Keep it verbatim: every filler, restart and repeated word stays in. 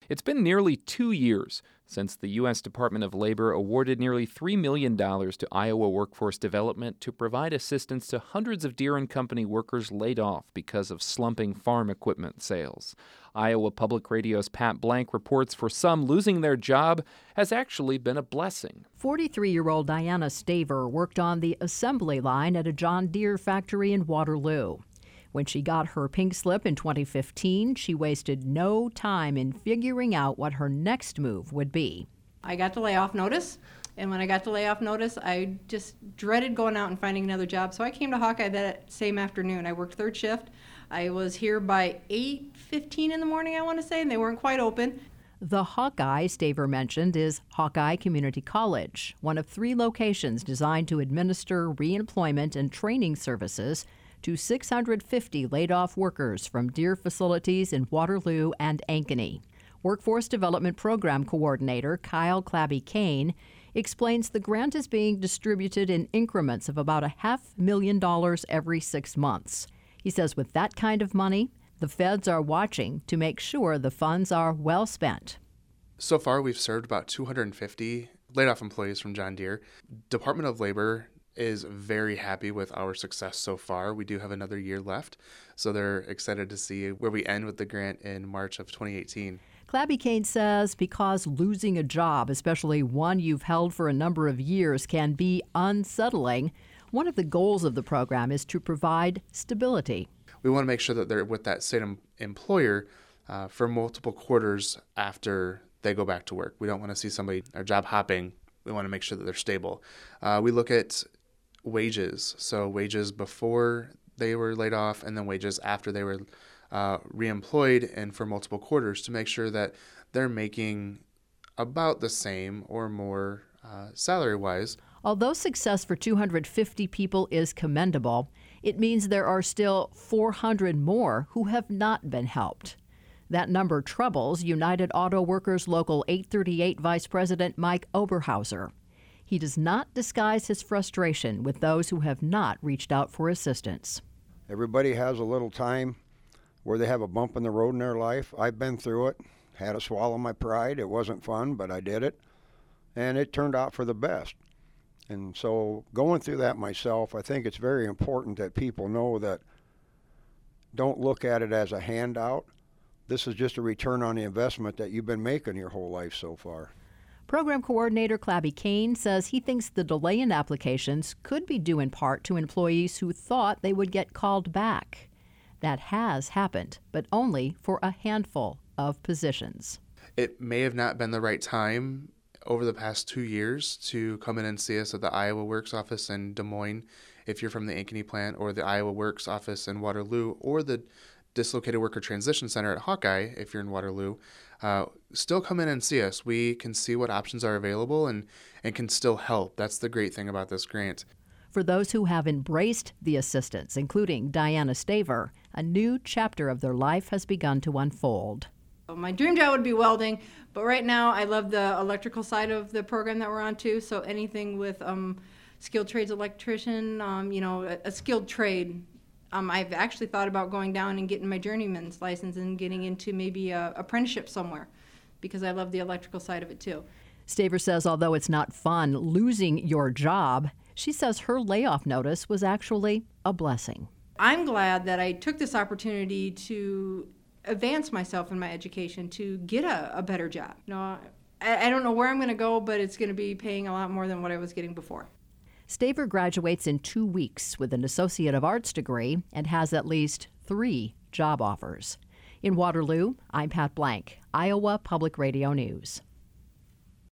It's been nearly two years since the U S Department of Labor awarded nearly three million dollars to Iowa Workforce Development to provide assistance to hundreds of Deere and Company workers laid off because of slumping farm equipment sales. Iowa Public Radio's Pat Blank reports for some, losing their job has actually been a blessing. forty-three-year-old Diana Staver worked on the assembly line at a John Deere factory in Waterloo. When she got her pink slip in twenty fifteen, she wasted no time in figuring out what her next move would be. I got the layoff notice, and when I got the layoff notice, I just dreaded going out and finding another job. So I came to Hawkeye that same afternoon. I worked third shift. I was here by eight fifteen in the morning, I want to say, and they weren't quite open. The Hawkeye Staver mentioned is Hawkeye Community College, one of three locations designed to administer reemployment and training services to six hundred fifty laid-off workers from Deere facilities in Waterloo and Ankeny. Workforce Development Program Coordinator Kyle Clabby-Kane explains the grant is being distributed in increments of about a half million dollars every six months. He says with that kind of money, the feds are watching to make sure the funds are well spent. So far, we've served about two hundred fifty laid-off employees from John Deere. Department of Labor is very happy with our success so far. We do have another year left, so they're excited to see where we end with the grant in March of twenty eighteen. Clabby-Kane says because losing a job, especially one you've held for a number of years, can be unsettling, one of the goals of the program is to provide stability. We want to make sure that they're with that same employer uh, for multiple quarters after they go back to work. We don't want to see somebody or job hopping. We want to make sure that they're stable. Uh, we look at wages, so wages before they were laid off and then wages after they were uh, reemployed and for multiple quarters to make sure that they're making about the same or more uh, salary-wise. Although success for two hundred fifty people is commendable, it means there are still four hundred more who have not been helped. That number troubles United Auto Workers Local eight thirty-eight Vice President Mike Oberhauser. He does not disguise his frustration with those who have not reached out for assistance. Everybody has a little time where they have a bump in the road in their life. I've been through it, had to swallow my pride. It wasn't fun, but I did it, and it turned out for the best. And so going through that myself, I think it's very important that people know that don't look at it as a handout. This is just a return on the investment that you've been making your whole life so far. Program Coordinator Clabby-Kane says he thinks the delay in applications could be due in part to employees who thought they would get called back. That has happened, but only for a handful of positions. It may have not been the right time over the past two years to come in and see us at the Iowa Works office in Des Moines if you're from the Ankeny plant, or the Iowa Works office in Waterloo, or the Dislocated Worker Transition Center at Hawkeye if you're in Waterloo. Uh, still come in and see us. We can see what options are available and, and can still help. That's the great thing about this grant. For those who have embraced the assistance, including Diana Staver, a new chapter of their life has begun to unfold. My dream job would be welding, but right now I love the electrical side of the program that we're on too. So anything with um, skilled trades electrician, um, you know, a, a skilled trade. Um, I've actually thought about going down and getting my journeyman's license and getting into maybe a apprenticeship somewhere because I love the electrical side of it too. Staver says although it's not fun losing your job, she says her layoff notice was actually a blessing. I'm glad that I took this opportunity to advance myself in my education, to get a, a better job. You know, I, I don't know where I'm going to go, but it's going to be paying a lot more than what I was getting before. Staver graduates in two weeks with an Associate of Arts degree and has at least three job offers. In Waterloo, I'm Pat Blank, Iowa Public Radio News.